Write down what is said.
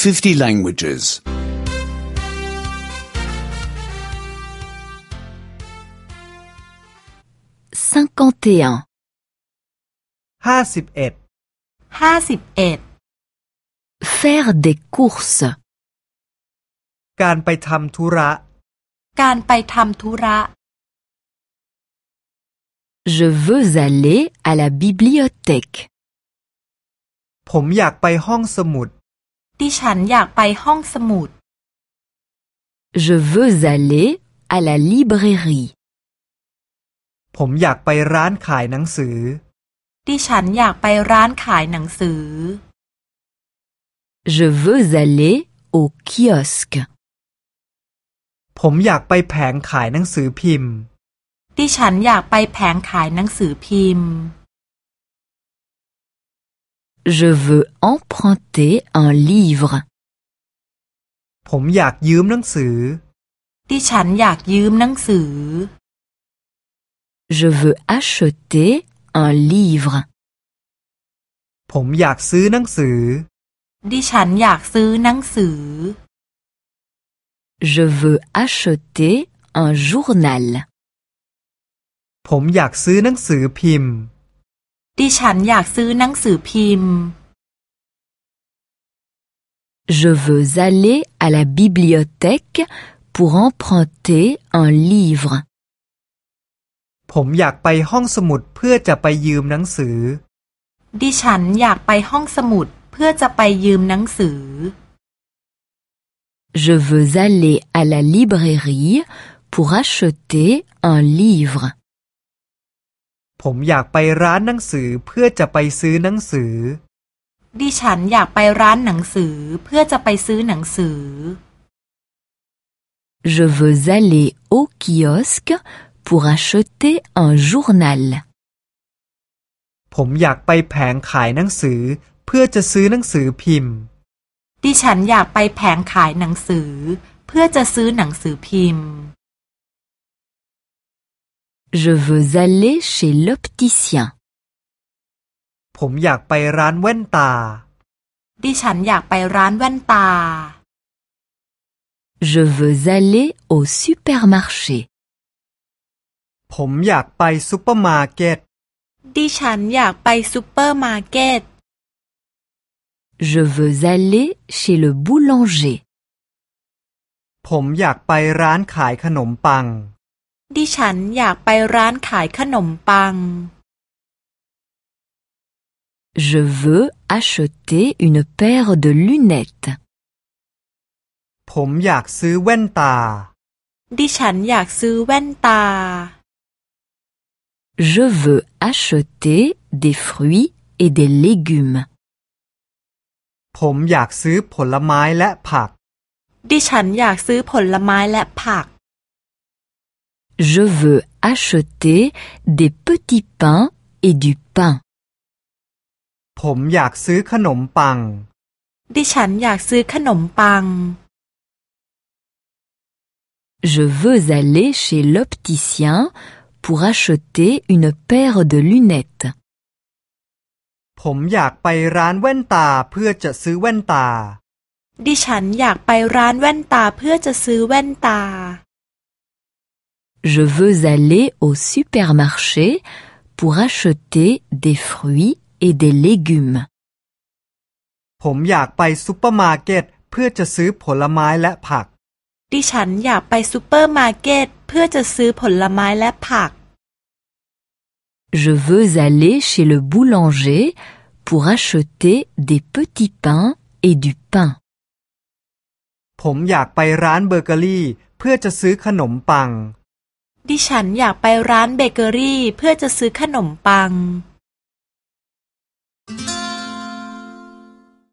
50 languages. 51 51 Faire des courses การไปทำธุระการไปทำธุระ Je veux aller à la bibliothèque ผมอยากไปห้องสมุดดิฉันอยากไปห้องสมุด Je veux aller à la librairie ผมอยากไปร้านขายหนังสือดิฉันอยากไปร้านขายหนังสือ Je veux aller au kiosque ผมอยากไปแผงขายหนังสือพิมพ์ดิฉันอยากไปแผงขายหนังสือพิมพ์ Je veux emprunter un livre ผมอยากยืมหนังสือดิฉันอยากยืมหนังสือ Je veux acheter un livre ผมอยากซื้อหนังสือดิฉันอยากซื้อหนังสือ Je veux acheter un journal ผมอยากซื้อหนังสือพิมพ์ดิฉันอยากซื้อหนังสือพิมพ์ Je veux aller à la bibliothèque pour emprunter un livre ผมอยากไปห้องสมุดเพื่อจะไปยืมหนังสือดิฉันอยากไปห้องสมุดเพื่อจะไปยืมหนังสือ Je veux aller à la librairie pour acheter un livre ผมอยากไปร้านหนังสือเพื่อจะไปซื้อหนังสือดิฉันอยากไปร้านหนังสือเพื่อจะไปซื้อหนังสือ Je veux aller au kiosque pour acheter un journal ผมอยากไปแผงขายหนังสือเพื่อจะซื้อหนังสือพิมพ์ดิฉันอยากไปแผงขายหนังสือเพื่อจะซื้อหนังสือพิมพ์ Je veux aller chez l'opticien ผมอยากไปร้านแว่นตาดิฉันอยากไปร้านแว่นตา Je veux aller au supermarché ผมอยากไปซุปเปอร์มาร์เก็ตดิฉันอยากไปซูเปอร์มาร์เก็ต Je veux aller chez le boulanger ผมอยากไปร้านขายขนมปังดิฉันอยากไปร้านขายขนมปัง Je veux acheter une paire de lunettes ผมอยากซื้อแว่นตาดิฉันอยากซื้อแว่นตา Je veux acheter des fruits et des légumes ผมอยากซื้อผลไม้และผักดิฉันอยากซื้อผลไม้และผัก Je veux acheter des petits pains et du pain ผมอยากซื้อขนมปังดิฉันอยากซื้อขนมปัง Je veux aller chez l'opticien pour acheter une paire de lunettes ผมอยากไปร้านแว่นตาเพื่อจะซื้อแว่นตาดิฉันอยากไปร้านแว่นตาเพื่อจะซื้อแว่นตา Je veux aller au supermarché pour acheter des fruits et des légumes ผมอยากไปซุปเปอร์มาร์เก็ตเพื่อจะซื้อผลไม้และผักดิฉันอยากไปซูเปอร์มาร์เก็ตเพื่อจะซื้อผลไม้และผัก Je veux aller chez le boulanger pour acheter des petits pains et du pain ผมอยากไปร้านเบเกอรี่เพื่อจะซื้อขนมปังดิฉันอยากไปร้านเบเกอรี่เพื่อจะซื้อขนมปัง